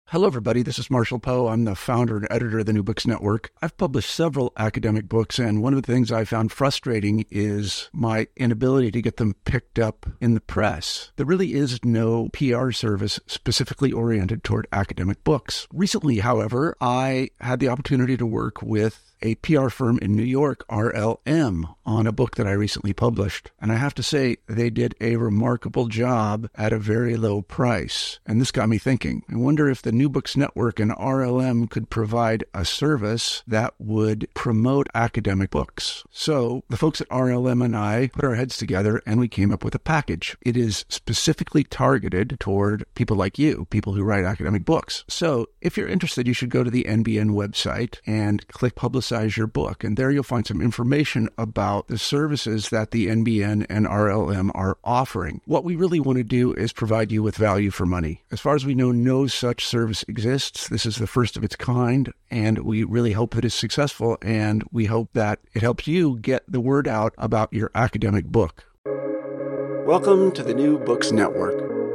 Hello, everybody. This is Marshall Poe. I'm the founder and editor of the New Books Network. I've published several academic books, and one of the things I found frustrating is my inability to get them picked up in the press. There really is no PR service specifically oriented toward academic books. Recently, however, I had the opportunity to work with a PR firm in New York, RLM, on a book that I recently published. And I have to say, they did a remarkable job at a very low price. And this got me thinking. I wonder if the New Books Network and RLM could provide a service that would promote academic books. So the folks at RLM and I put our heads together and we came up with a package. It is specifically targeted toward people like you, people who write academic books. So if you're interested, you should go to the NBN website and click Publicize Your Book. And there you'll find some information about the services that the NBN and RLM are offering. What we really want to do is provide you with value for money. As far as we know, no such service exists. This is the first of its kind, and we really hope that it's successful, and we hope that it helps you get the word out about your academic book. Welcome to the New Books Network.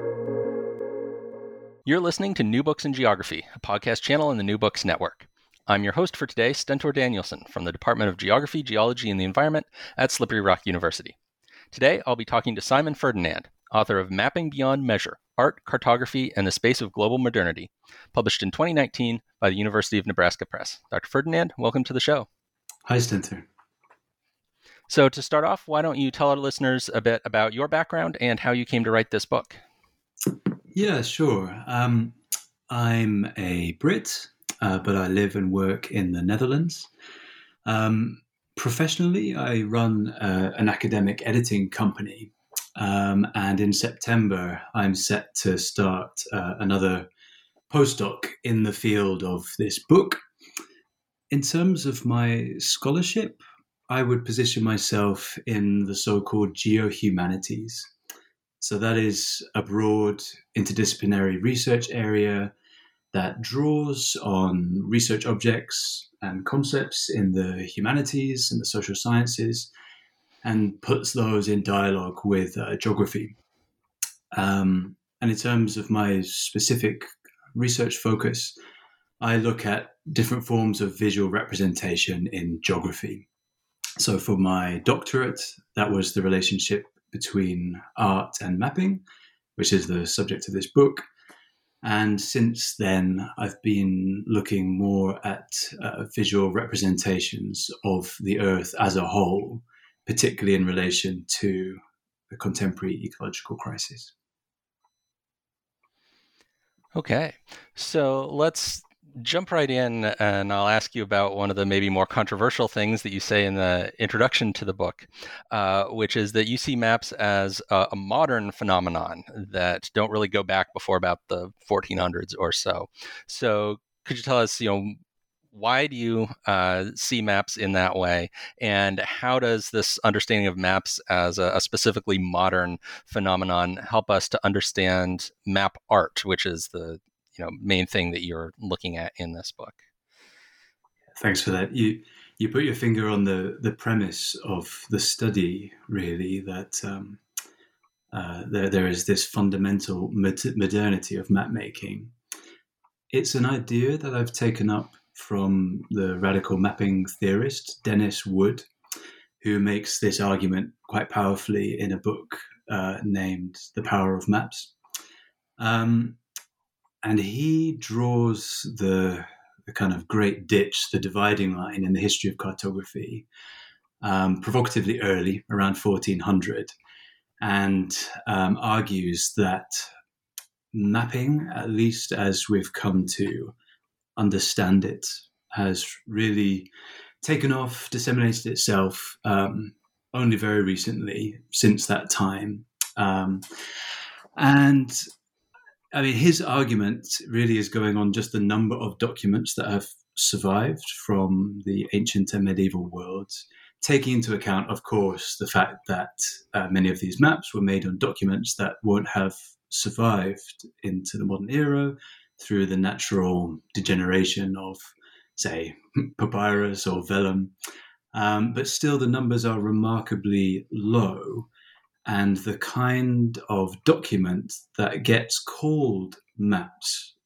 You're listening to New Books in Geography, a podcast channel in the New Books Network. I'm your host for today, Stentor Danielson, from the Department of Geography, Geology, and the Environment at Slippery Rock University. Today, I'll be talking to Simon Ferdinand, author of Mapping Beyond Measure, Art, Cartography, and the Space of Global Modernity, published in 2019 by the University of Nebraska Press. Dr. Ferdinand, welcome to the show. Hi, Stentor. So to start off, why don't you tell our listeners a bit about your background and how you came to write this book? Yeah, sure. I'm a Brit, but I live and work in the Netherlands. Professionally, I run an academic editing company, and in September, I'm set to start another postdoc in the field of this book. In terms of my scholarship, I would position myself in the so-called geohumanities. So that is a broad interdisciplinary research area that draws on research objects and concepts in the humanities and the social sciences and puts those in dialogue with geography. And in terms of my specific research focus, I look at different forms of visual representation in geography. So for my doctorate, that was the relationship between art and mapping, which is the subject of this book. And since then, I've been looking more at visual representations of the Earth as a whole, particularly in relation to the contemporary ecological crisis. Okay, so let's jump right in, and I'll ask you about one of the maybe more controversial things that you say in the introduction to the book, which is that you see maps as a modern phenomenon that don't really go back before about the 1400s or so. So could you tell us, why do you see maps in that way, and how does this understanding of maps as a specifically modern phenomenon help us to understand map art, which is the main thing that you're looking at in this book? Thanks for that. You put your finger on the premise of the study, really, that there is this fundamental modernity of map making. It's an idea that I've taken up from the radical mapping theorist Dennis Wood, who makes this argument quite powerfully in a book named The Power of Maps. And he draws the kind of great ditch, the dividing line in the history of cartography, provocatively early, around 1400, and argues that mapping, at least as we've come to understand it, has really taken off, disseminated itself only very recently, since that time. And I mean, his argument really is going on just the number of documents that have survived from the ancient and medieval worlds, taking into account, of course, the fact that many of these maps were made on documents that won't have survived into the modern era through the natural degeneration of, say, papyrus or vellum. But still, the numbers are remarkably low. And the kind of document that gets called maps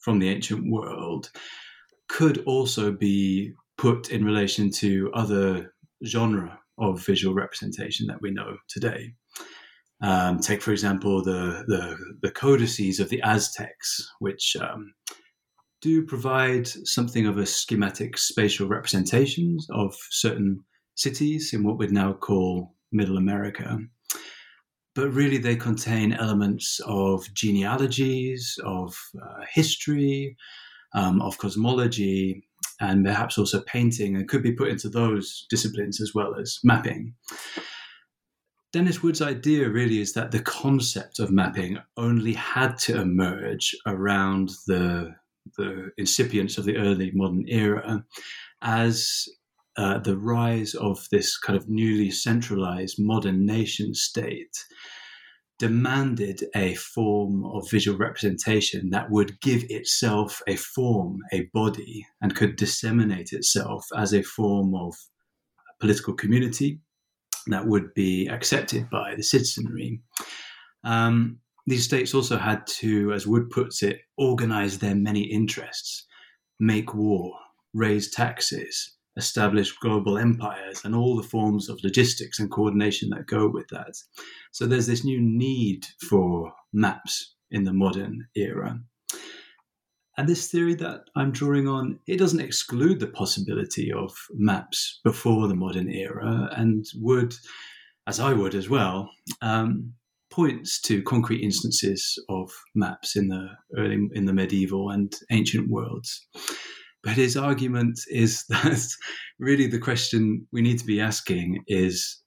from the ancient world could also be put in relation to other genre of visual representation that we know today. Take, for example, the codices of the Aztecs, which do provide something of a schematic spatial representations of certain cities in what we'd now call Middle America. But really they contain elements of genealogies, of history, of cosmology, and perhaps also painting, and could be put into those disciplines as well as mapping. Dennis Wood's idea really is that the concept of mapping only had to emerge around the incipience of the early modern era as the rise of this kind of newly centralized modern nation state demanded a form of visual representation that would give itself a form, a body, and could disseminate itself as a form of political community that would be accepted by the citizenry. These states also had to, as Wood puts it, organize their many interests, make war, raise taxes, establish global empires, and all the forms of logistics and coordination that go with that. So there's this new need for maps in the modern era. And this theory that I'm drawing on, it doesn't exclude the possibility of maps before the modern era, and Wood, as I would as well, points to concrete instances of maps in the medieval and ancient worlds. But his argument is that really the question we need to be asking is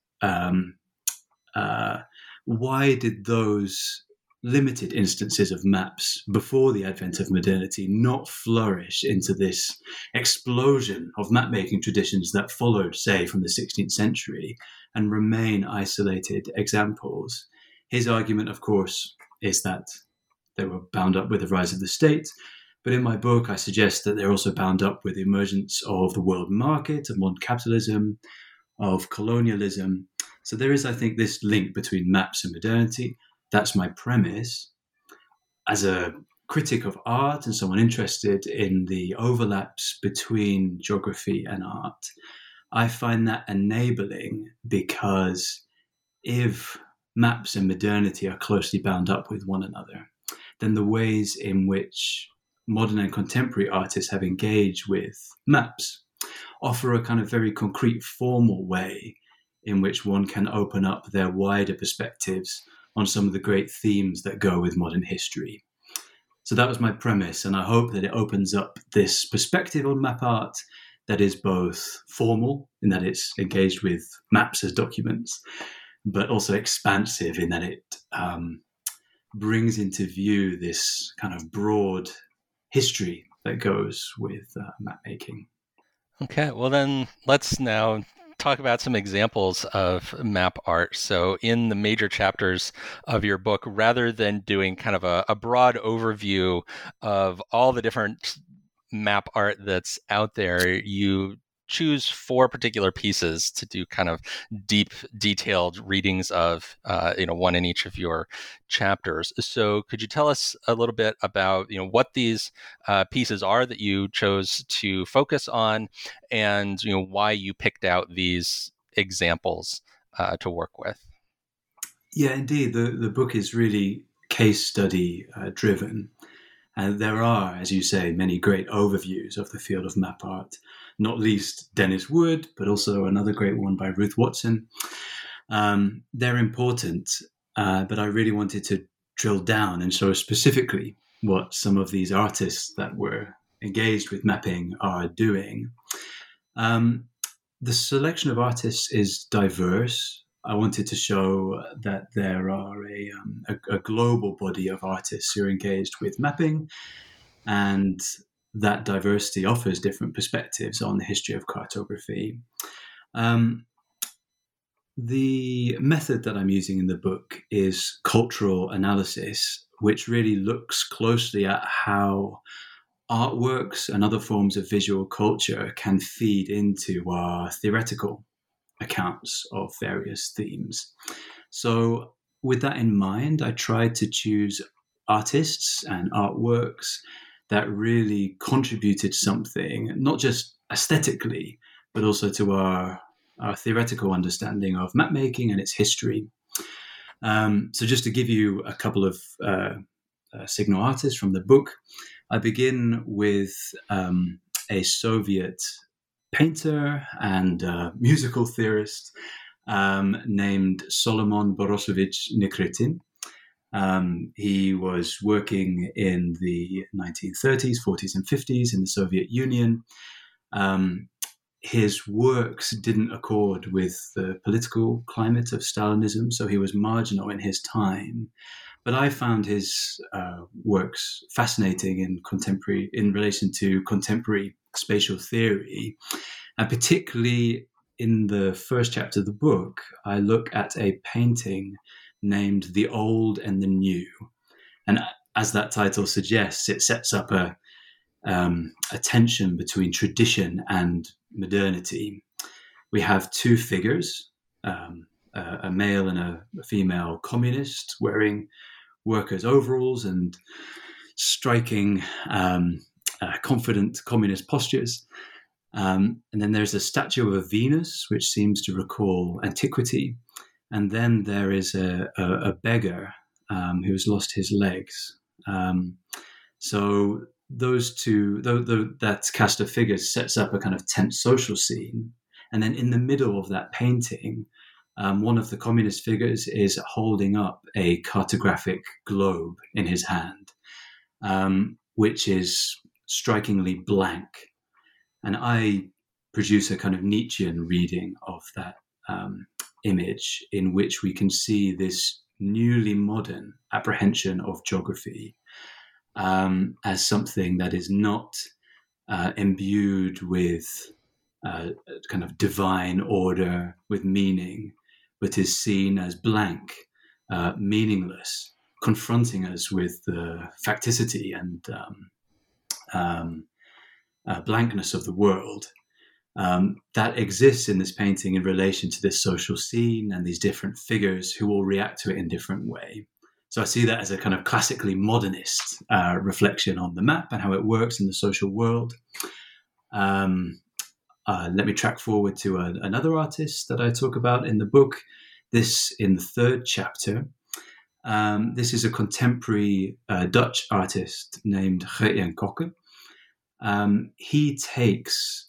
why did those limited instances of maps before the advent of modernity not flourish into this explosion of map-making traditions that followed, say, from the 16th century and remain isolated examples? His argument, of course, is that they were bound up with the rise of the state. But in my book, I suggest that they're also bound up with the emergence of the world market, of modern capitalism, of colonialism. So there is, I think, this link between maps and modernity. That's my premise. As a critic of art and someone interested in the overlaps between geography and art, I find that enabling, because if maps and modernity are closely bound up with one another, then the ways in which modern and contemporary artists have engaged with maps offer a kind of very concrete, formal way in which one can open up their wider perspectives on some of the great themes that go with modern history. So that was my premise, and I hope that it opens up this perspective on map art that is both formal, in that it's engaged with maps as documents, but also expansive in that it brings into view this kind of broad history that goes with map making. Okay, well then let's now talk about some examples of map art. So in the major chapters of your book, rather than doing kind of a broad overview of all the different map art that's out there, you choose 4 particular pieces to do kind of deep, detailed readings of, one in each of your chapters. So could you tell us a little bit about, what these pieces are that you chose to focus on, and, why you picked out these examples to work with? Yeah, indeed. The book is really case study driven. And there are, as you say, many great overviews of the field of map art, not least Dennis Wood, but also another great one by Ruth Watson. They're important, but I really wanted to drill down and show specifically what some of these artists that were engaged with mapping are doing. The selection of artists is diverse. I wanted to show that there are a global body of artists who are engaged with mapping, and that diversity offers different perspectives on the history of cartography. The method that I'm using in the book is cultural analysis, which really looks closely at how artworks and other forms of visual culture can feed into our theoretical accounts of various themes. So with that in mind, I tried to choose artists and artworks that really contributed something, not just aesthetically, but also to our theoretical understanding of map making and its history. So just to give you a couple of signal artists from the book, I begin with a Soviet painter and musical theorist named Solomon Borosovich Nikritin. He was working in the 1930s, 40s, and 50s in the Soviet Union. His works didn't accord with the political climate of Stalinism, so he was marginal in his time. But I found his works fascinating in relation to contemporary spatial theory, and particularly in the first chapter of the book, I look at a painting named The Old and the New. And as that title suggests, it sets up a tension between tradition and modernity. We have two figures, a male and a female communist wearing workers' overalls and striking, confident communist postures. And then there's a statue of a Venus, which seems to recall antiquity. And then there is a beggar who has lost his legs. So those two, that cast of figures sets up a kind of tense social scene. And then in the middle of that painting, one of the communist figures is holding up a cartographic globe in his hand, which is strikingly blank. And I produce a kind of Nietzschean reading of that image, in which we can see this newly modern apprehension of geography as something that is not imbued with kind of divine order, with meaning, but is seen as blank, meaningless, confronting us with the facticity and blankness of the world. That exists in this painting in relation to this social scene and these different figures who all react to it in different way. So I see that as a kind of classically modernist reflection on the map and how it works in the social world. Let me track forward to another artist that I talk about in the book. This in the third chapter. This is a contemporary Dutch artist named Geert-Jan Kokke. He takes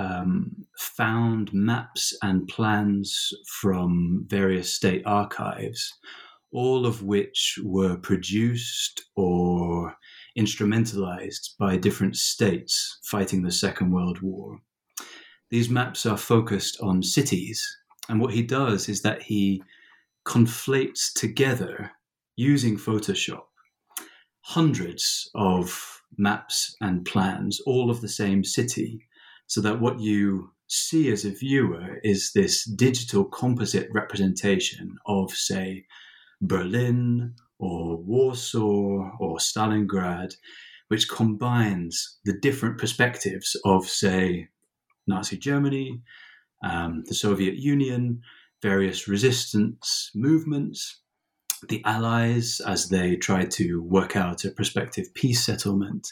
found maps and plans from various state archives, all of which were produced or instrumentalized by different states fighting the Second World War. These maps are focused on cities, and what he does is that he conflates together, using Photoshop, hundreds of maps and plans, all of the same city, so that what you see as a viewer is this digital composite representation of, say, Berlin or Warsaw or Stalingrad, which combines the different perspectives of, say, Nazi Germany, the Soviet Union, various resistance movements, the Allies as they tried to work out a prospective peace settlement.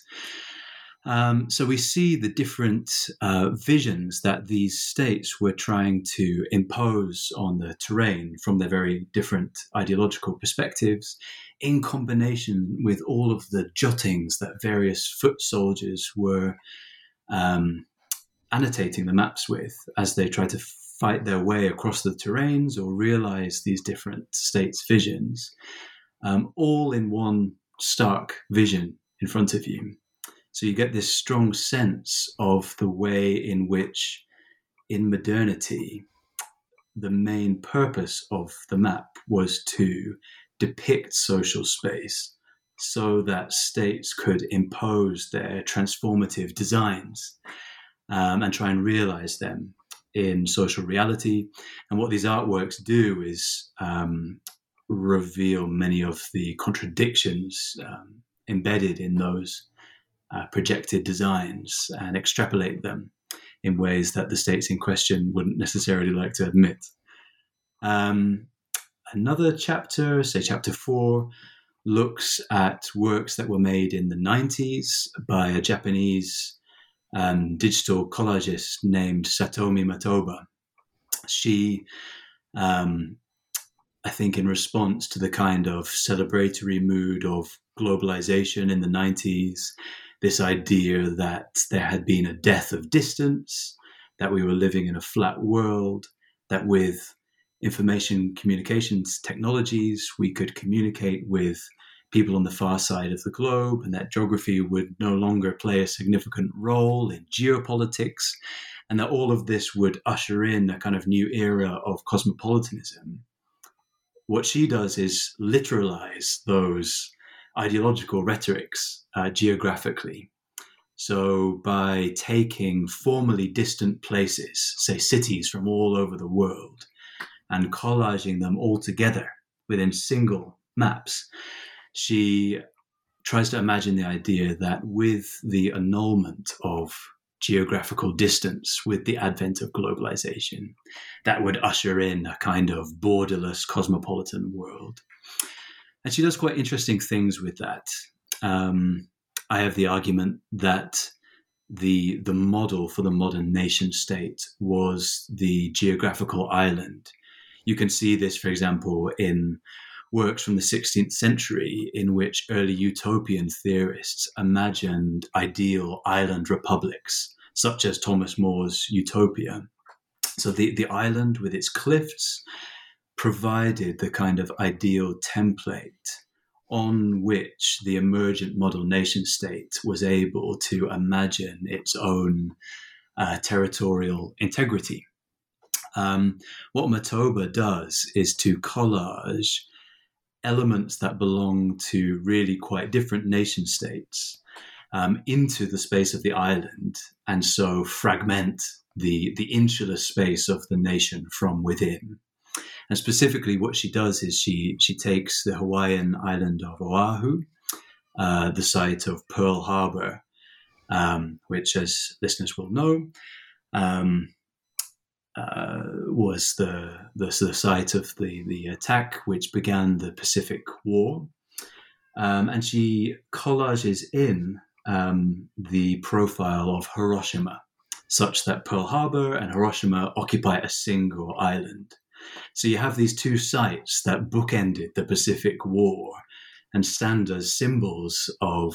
So we see the different visions that these states were trying to impose on the terrain from their very different ideological perspectives, in combination with all of the jottings that various foot soldiers were annotating the maps with as they tried to fight their way across the terrains or realize these different states' visions, all in one stark vision in front of you. So you get this strong sense of the way in which, in modernity, the main purpose of the map was to depict social space so that states could impose their transformative designs and try and realize them in social reality. And what these artworks do is reveal many of the contradictions embedded in those projected designs and extrapolate them in ways that the states in question wouldn't necessarily like to admit. Another chapter, say chapter 4, looks at works that were made in the 90s by a Japanese digital collagist named Satomi Matoba. She, I think, in response to the kind of celebratory mood of globalization in the 90s, this idea that there had been a death of distance, that we were living in a flat world, that with information communications technologies, we could communicate with people on the far side of the globe, and that geography would no longer play a significant role in geopolitics, and that all of this would usher in a kind of new era of cosmopolitanism. What she does is literalize those ideological rhetorics geographically. So by taking formerly distant places, say cities from all over the world, and collaging them all together within single maps, she tries to imagine the idea that with the annulment of geographical distance, with the advent of globalization, that would usher in a kind of borderless cosmopolitan world. And she does quite interesting things with that. I have the argument that the model for the modern nation state was the geographical island. You can see this, for example, in works from the 16th century in which early utopian theorists imagined ideal island republics, such as Thomas More's Utopia. So the island with its cliffs provided the kind of ideal template on which the emergent model nation state was able to imagine its own territorial integrity. What Matoba does is to collage elements that belong to really quite different nation states into the space of the island, and so fragment the insular space of the nation from within. And specifically what she does is she takes the Hawaiian island of Oahu, the site of Pearl Harbor, which, as listeners will know, was the site of the attack which began the Pacific War. And she collages in the profile of Hiroshima, such that Pearl Harbor and Hiroshima occupy a single island. So you have these two sites that bookended the Pacific War and stand as symbols of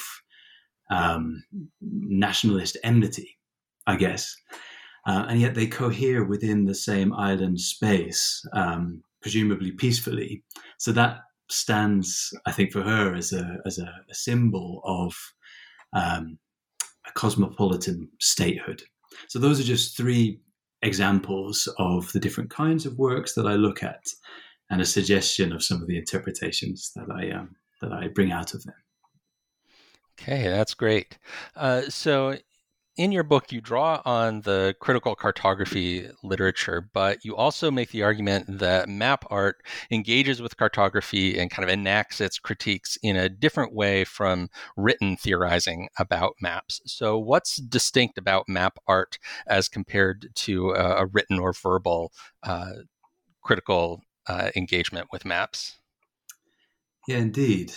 nationalist enmity, I guess. And yet they cohere within the same island space, presumably peacefully. So that stands, I think, for her as a symbol of a cosmopolitan statehood. So those are just three examples of the different kinds of works that I look at, and a suggestion of some of the interpretations that I bring out of them. Okay, that's great. So in your book, you draw on the critical cartography literature, but you also make the argument that map art engages with cartography and kind of enacts its critiques in a different way from written theorizing about maps. So what's distinct about map art as compared to a written or verbal critical engagement with maps? Yeah, indeed.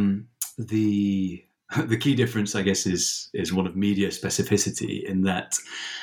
The key difference, I guess, is one of media specificity, in that,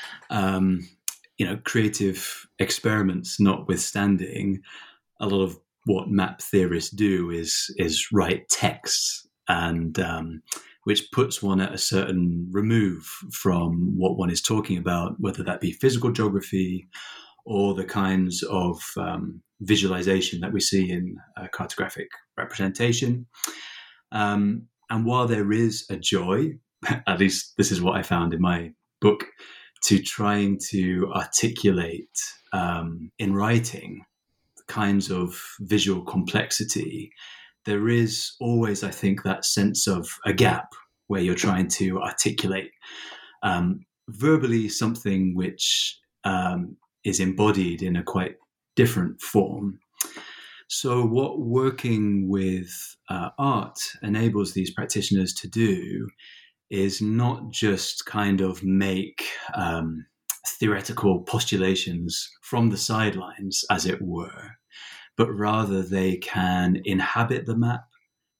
creative experiments notwithstanding, a lot of what map theorists do is write texts, and which puts one at a certain remove from what one is talking about, whether that be physical geography or the kinds of visualization that we see in cartographic representation. And while there is a joy, at least this is what I found in my book, to trying to articulate in writing the kinds of visual complexity, there is always, I think, that sense of a gap where you're trying to articulate verbally something which is embodied in a quite different form. So what working with art enables these practitioners to do is not just kind of make theoretical postulations from the sidelines, as it were, but rather they can inhabit the map,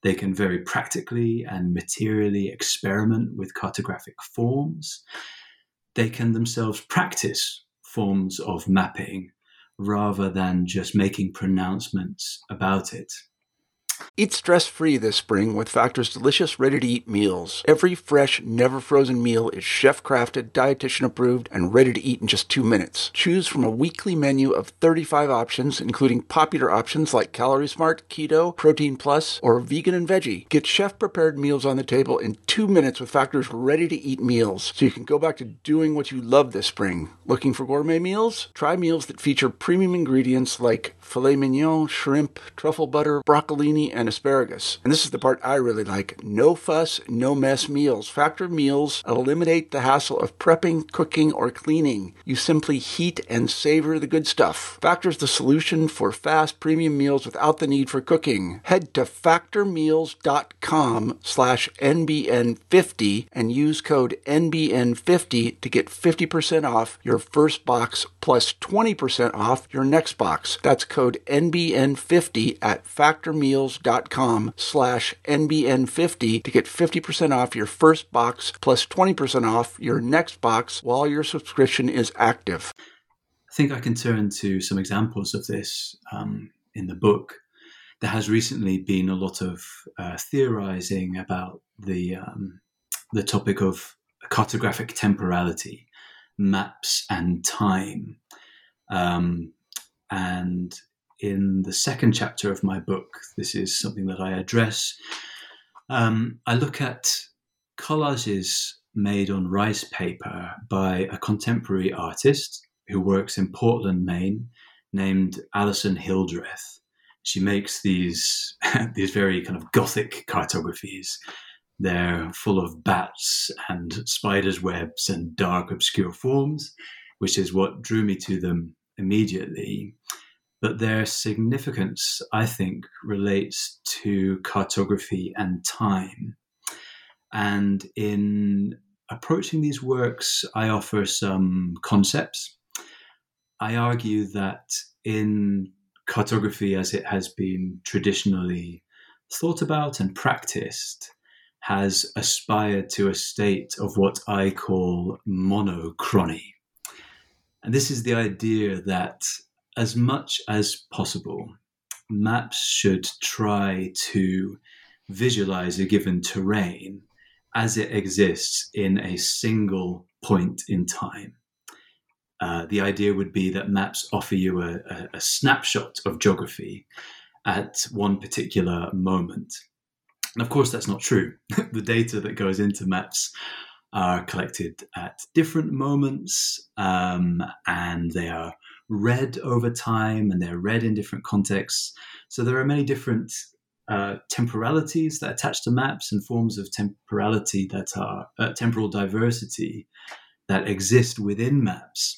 They can very practically and materially experiment with cartographic forms. They can themselves practice forms of mapping rather than just making pronouncements about it. Eat stress-free this spring with Factor's delicious, ready-to-eat meals. Every fresh, never-frozen meal is chef-crafted, dietitian-approved, and ready to eat in just 2 minutes. Choose from a weekly menu of 35 options, including popular options like Calorie Smart, Keto, Protein Plus, or Vegan and Veggie. Get chef-prepared meals on the table in 2 minutes with Factor's ready-to-eat meals, so you can go back to doing what you love this spring. Looking for gourmet meals? Try meals that feature premium ingredients like filet mignon, shrimp, truffle butter, broccolini, and asparagus. And this is the part I really like. No fuss, no mess meals. Factor meals eliminate the hassle of prepping, cooking, or cleaning. You simply heat and savor the good stuff. Factor's the solution for fast premium meals without the need for cooking. Head to factormeals.com/NBN50 and use code NBN50 to get 50% off your first box plus 20% off your next box. That's code NBN50 at factormeals.com/NBN50 to get 50% off your first box plus 20% off your next box while your subscription is active. I think I can turn to some examples of this in the book. There has recently been a lot of theorizing about the topic of cartographic temporality, maps and time. And in the second chapter of my book, this is something that I address. I look at collages made on rice paper by a contemporary artist who works in Portland, Maine, named Alison Hildreth. She makes these very kind of gothic cartographies. They're full of bats and spiders' webs and dark, obscure forms, which is what drew me to them immediately. But their significance, I think, relates to cartography and time. And in approaching these works, I offer some concepts. I argue that in cartography, as it has been traditionally thought about and practiced, has aspired to a state of what I call monochrony. And this is the idea that as much as possible, maps should try to visualize a given terrain as it exists in a single point in time. The idea would be that maps offer you a snapshot of geography at one particular moment. And of course, that's not true. The data that goes into maps are collected at different moments, and they are read over time, and they're read in different contexts. So there are many different temporalities that attach to maps and forms of temporality that are temporal diversity that exist within maps.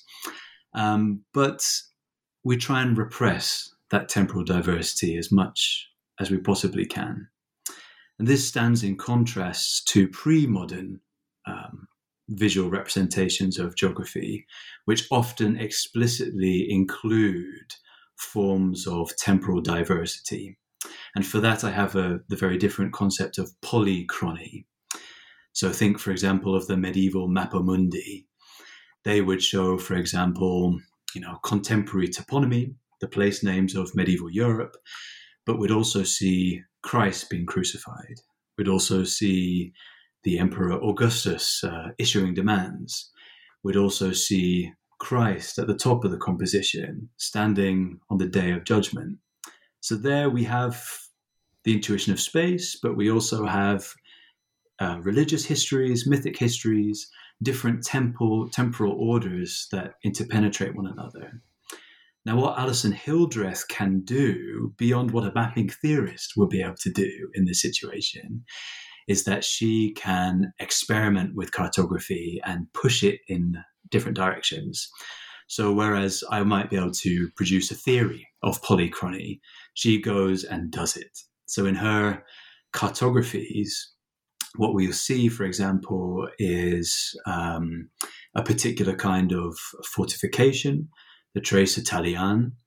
But we try and repress that temporal diversity as much as we possibly can. And this stands in contrast to pre-modern visual representations of geography, which often explicitly include forms of temporal diversity. And for that, I have the very different concept of polychrony. So think, for example, of the medieval Mappa Mundi. They would show, for example, contemporary toponymy, the place names of medieval Europe, but we'd also see Christ being crucified. We'd also see the Emperor Augustus issuing demands. We'd also see Christ at the top of the composition, standing on the Day of Judgment. So there we have the intuition of space, but we also have religious histories, mythic histories, different temporal orders that interpenetrate one another. Now, what Alison Hildreth can do, beyond what a mapping theorist will be able to do in this situation, is that she can experiment with cartography and push it in different directions. So whereas I might be able to produce a theory of polychrony, she goes and does it. So in her cartographies, what we'll see, for example, is a particular kind of fortification, the Tres Italiane,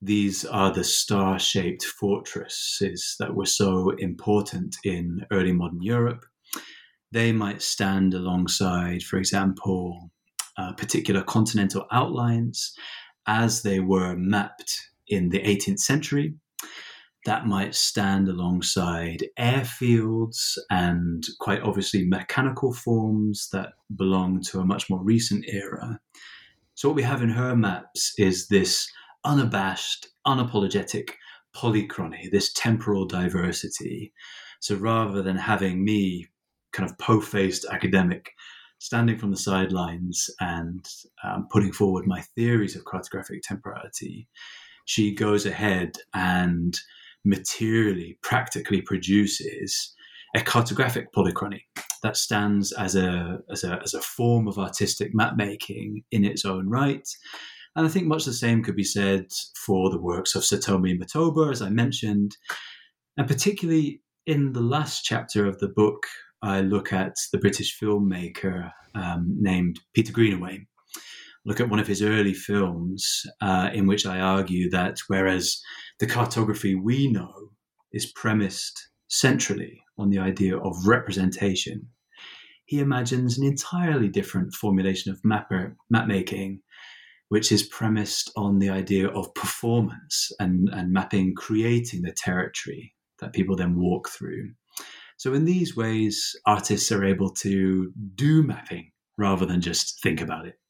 these are the star-shaped fortresses that were so important in early modern Europe. They might stand alongside, for example, particular continental outlines as they were mapped in the 18th century. That might stand alongside airfields and quite obviously mechanical forms that belong to a much more recent era. So what we have in her maps is this unabashed, unapologetic polychrony, this temporal diversity. So rather than having me, kind of po-faced academic, standing from the sidelines and putting forward my theories of cartographic temporality, she goes ahead and materially, practically produces a cartographic polychrony that stands as a form of artistic map making in its own right. And I think much the same could be said for the works of Satomi Motoba, as I mentioned. And particularly in the last chapter of the book, I look at the British filmmaker named Peter Greenaway. Look at one of his early films in which I argue that whereas the cartography we know is premised centrally on the idea of representation, he imagines an entirely different formulation of map making, which is premised on the idea of performance and mapping, creating the territory that people then walk through. So in these ways, artists are able to do mapping rather than just think about it.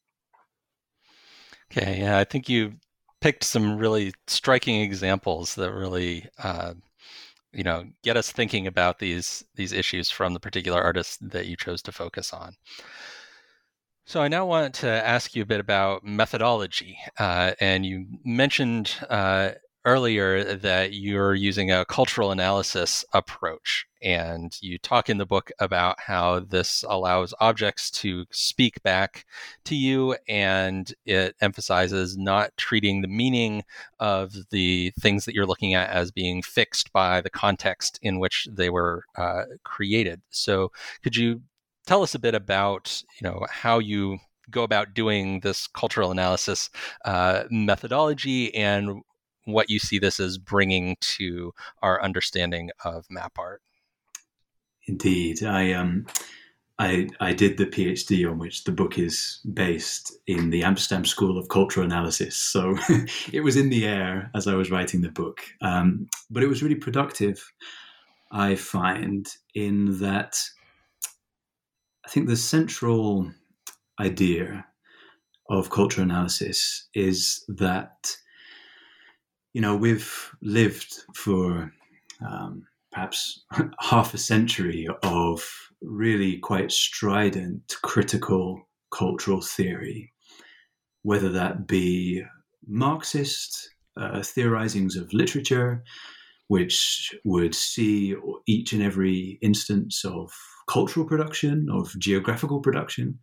Okay, yeah, I think you picked some really striking examples that really, get us thinking about these issues from the particular artists that you chose to focus on. So I now want to ask you a bit about methodology, and you mentioned earlier that you're using a cultural analysis approach, and you talk in the book about how this allows objects to speak back to you, and it emphasizes not treating the meaning of the things that you're looking at as being fixed by the context in which they were created. So could you tell us a bit about, how you go about doing this cultural analysis methodology and what you see this as bringing to our understanding of map art? Indeed. I did the PhD on which the book is based in the Amsterdam School of Cultural Analysis. So it was in the air as I was writing the book. But it was really productive, I find, in that I think the central idea of cultural analysis is that, we've lived for perhaps half a century of really quite strident critical cultural theory, whether that be Marxist theorizings of literature, which would see each and every instance of cultural production, of geographical production,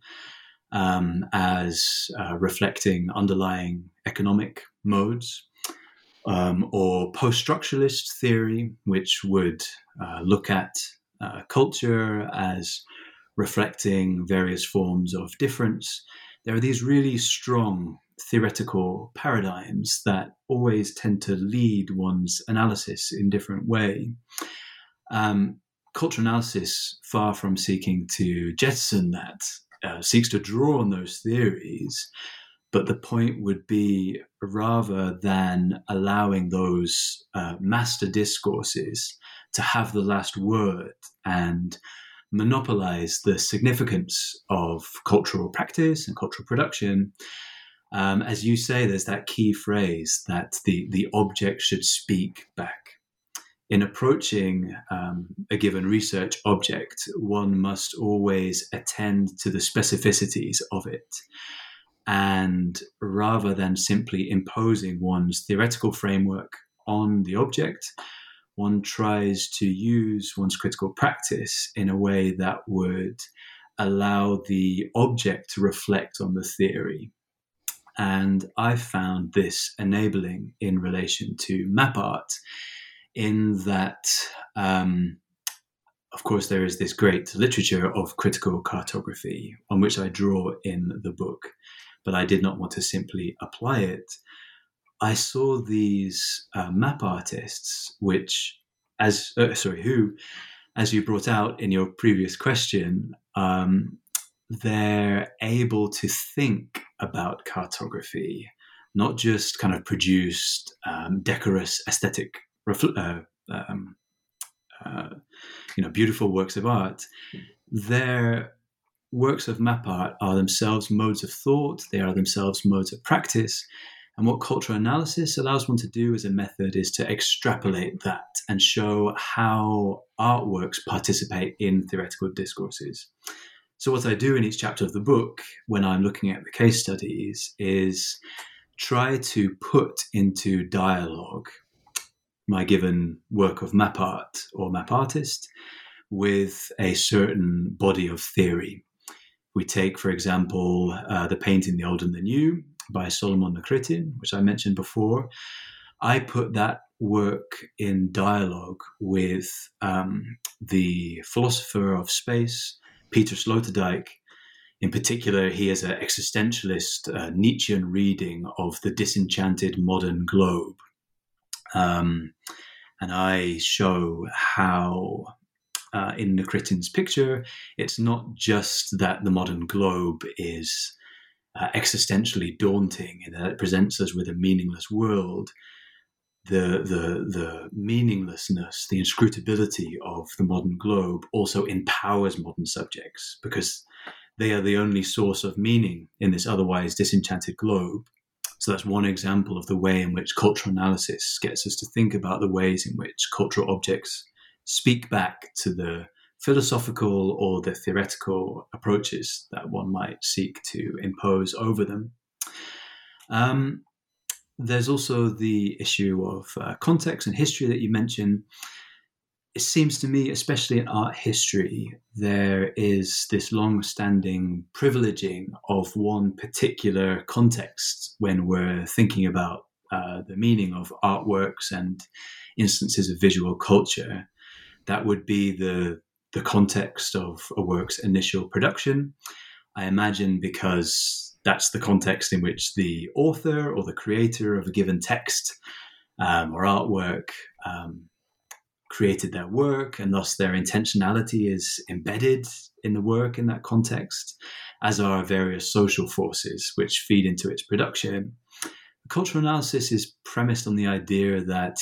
as reflecting underlying economic modes, or post-structuralist theory, which would look at culture as reflecting various forms of difference. There are these really strong theoretical paradigms that always tend to lead one's analysis in different way. Cultural analysis, far from seeking to jettison that, seeks to draw on those theories, but the point would be, rather than allowing those master discourses to have the last word and monopolize the significance of cultural practice and cultural production, as you say, there's that key phrase that the object should speak back. In approaching a given research object, one must always attend to the specificities of it. And rather than simply imposing one's theoretical framework on the object, one tries to use one's critical practice in a way that would allow the object to reflect on the theory. And I found this enabling in relation to map art, in that, of course, there is this great literature of critical cartography on which I draw in the book, but I did not want to simply apply it. I saw these map artists, which, who, as you brought out in your previous question, they're able to think about cartography, not just kind of produced decorous, aesthetic, beautiful works of art. Their works of map art are themselves modes of thought. They are themselves modes of practice. And what cultural analysis allows one to do as a method is to extrapolate that and show how artworks participate in theoretical discourses. So what I do in each chapter of the book, when I'm looking at the case studies, is try to put into dialogue my given work of map art or map artist with a certain body of theory. We take, for example, The Painting the Old and the New by Solomon Nakritin, which I mentioned before. I put that work in dialogue with the philosopher of space, Peter Sloterdijk. In particular, he has an existentialist Nietzschean reading of the disenchanted modern globe. And I show how in Nakritin's picture, it's not just that the modern globe is existentially daunting and that it presents us with a meaningless world. The meaninglessness, the inscrutability of the modern globe also empowers modern subjects because they are the only source of meaning in this otherwise disenchanted globe. So that's one example of the way in which cultural analysis gets us to think about the ways in which cultural objects speak back to the philosophical or the theoretical approaches that one might seek to impose over them. There's also the issue of context and history that you mentioned. It seems to me, especially in art history, there is this long-standing privileging of one particular context when we're thinking about the meaning of artworks and instances of visual culture. That would be the context of a work's initial production. I imagine because that's the context in which the author or the creator of a given text or artwork created their work, and thus their intentionality is embedded in the work in that context, as are various social forces which feed into its production. Cultural analysis is premised on the idea that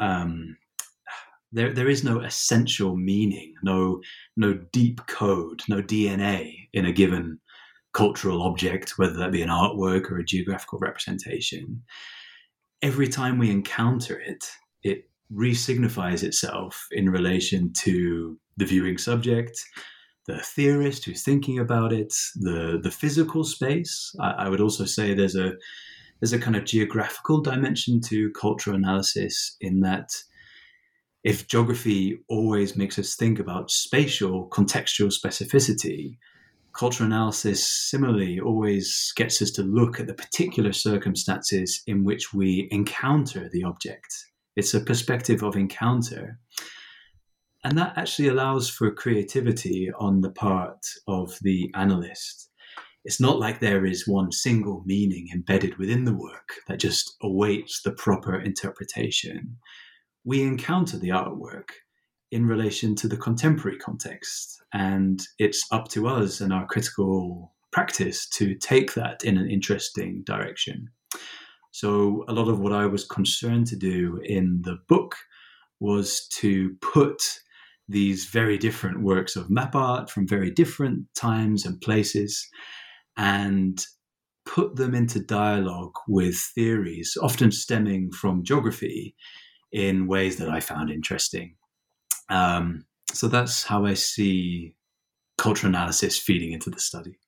there is no essential meaning, no deep code, no DNA in a given cultural object, whether that be an artwork or a geographical representation. Every time we encounter it, it re-signifies itself in relation to the viewing subject, the theorist who's thinking about it, the physical space. I would also say there's a kind of geographical dimension to cultural analysis in that if geography always makes us think about spatial, contextual specificity, cultural analysis similarly always gets us to look at the particular circumstances in which we encounter the object. It's a perspective of encounter. And that actually allows for creativity on the part of the analyst. It's not like there is one single meaning embedded within the work that just awaits the proper interpretation. We encounter the artwork in relation to the contemporary context, and it's up to us and our critical practice to take that in an interesting direction. So a lot of what I was concerned to do in the book was to put these very different works of map art from very different times and places and put them into dialogue with theories, often stemming from geography, in ways that I found interesting. So that's how I see cultural analysis feeding into the study.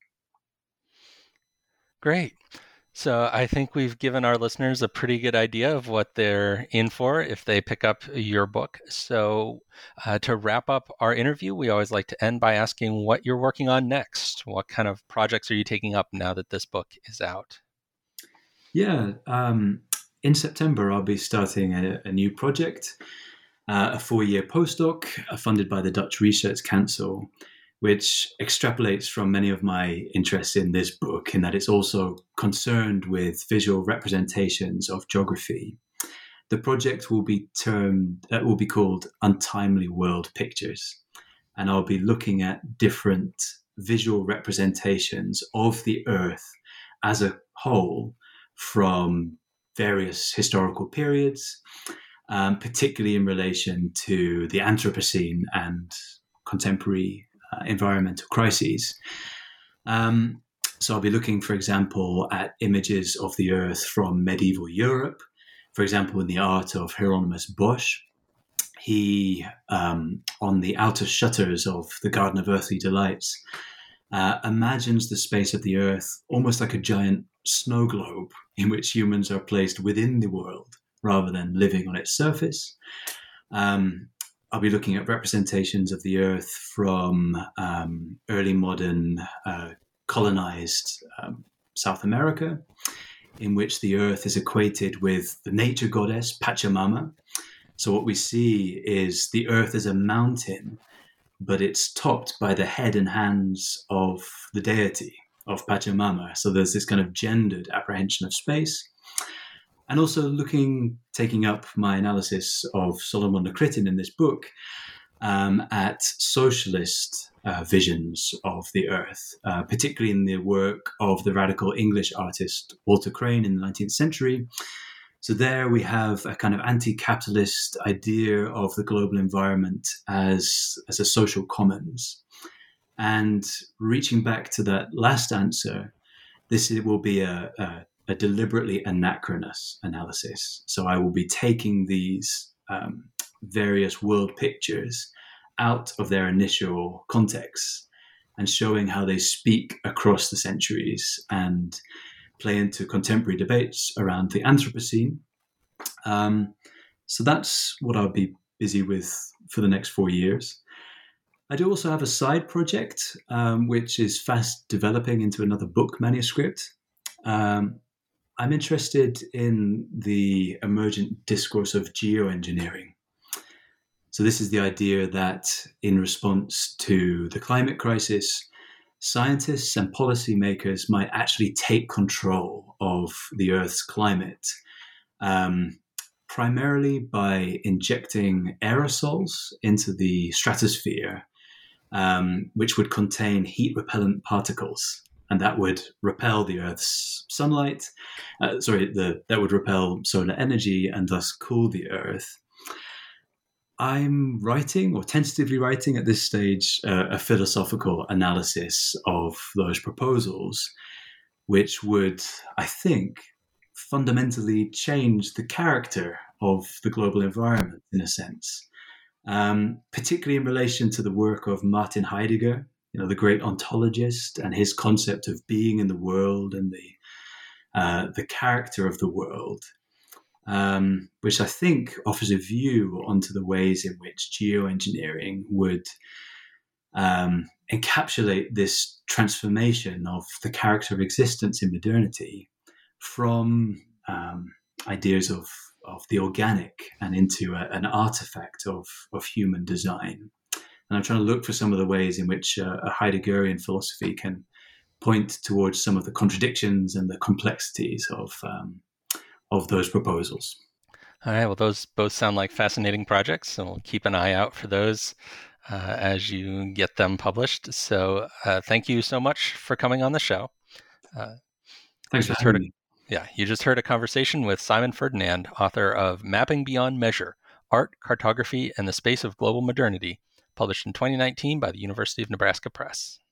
Great. So I think we've given our listeners a pretty good idea of what they're in for if they pick up your book. So to wrap up our interview, we always like to end by asking what you're working on next. What kind of projects are you taking up now that this book is out? Yeah, in September, I'll be starting a new project, a 4-year postdoc funded by the Dutch Research Council, which extrapolates from many of my interests in this book, in that it's also concerned with visual representations of geography. The project will be called Untimely World Pictures, and I'll be looking at different visual representations of the Earth as a whole from various historical periods, particularly in relation to the Anthropocene and contemporary environmental crises. So I'll be looking, for example, at images of the Earth from medieval Europe, for example, in the art of Hieronymus Bosch. He, on the outer shutters of the Garden of Earthly Delights, imagines the space of the Earth almost like a giant snow globe in which humans are placed within the world rather than living on its surface. I'll be looking at representations of the Earth from early modern colonized South America, in which the Earth is equated with the nature goddess Pachamama. So what we see is the Earth is a mountain, but it's topped by the head and hands of the deity of Pachamama. So there's this kind of gendered apprehension of space. And also taking up my analysis of Solomon Nakritin in this book at socialist visions of the Earth, particularly in the work of the radical English artist Walter Crane in the 19th century. So there we have a kind of anti-capitalist idea of the global environment as a social commons. And reaching back to that last answer, this will be a deliberately anachronous analysis. So I will be taking these various world pictures out of their initial context and showing how they speak across the centuries and play into contemporary debates around the Anthropocene. So that's what I'll be busy with for the next 4 years. I do also have a side project, which is fast developing into another book manuscript. I'm interested in the emergent discourse of geoengineering. So this is the idea that in response to the climate crisis, scientists and policymakers might actually take control of the Earth's climate, primarily by injecting aerosols into the stratosphere, which would contain heat-repellent particles, and that would repel the Earth's sunlight. That would repel solar energy and thus cool the Earth. I'm writing, or tentatively writing at this stage, a philosophical analysis of those proposals, which would, I think, fundamentally change the character of the global environment in a sense, particularly in relation to the work of Martin Heidegger, the great ontologist, and his concept of being in the world and the character of the world. Which I think offers a view onto the ways in which geoengineering would encapsulate this transformation of the character of existence in modernity from ideas of the organic and into an artifact of human design. And I'm trying to look for some of the ways in which a Heideggerian philosophy can point towards some of the contradictions and the complexities of those proposals. All right. Well, those both sound like fascinating projects, and we'll keep an eye out for those as you get them published. So thank you so much for coming on the show. Thanks for having me. Yeah, you just heard a conversation with Simon Ferdinand, author of Mapping Beyond Measure, Art, Cartography, and the Space of Global Modernity, published in 2019 by the University of Nebraska Press.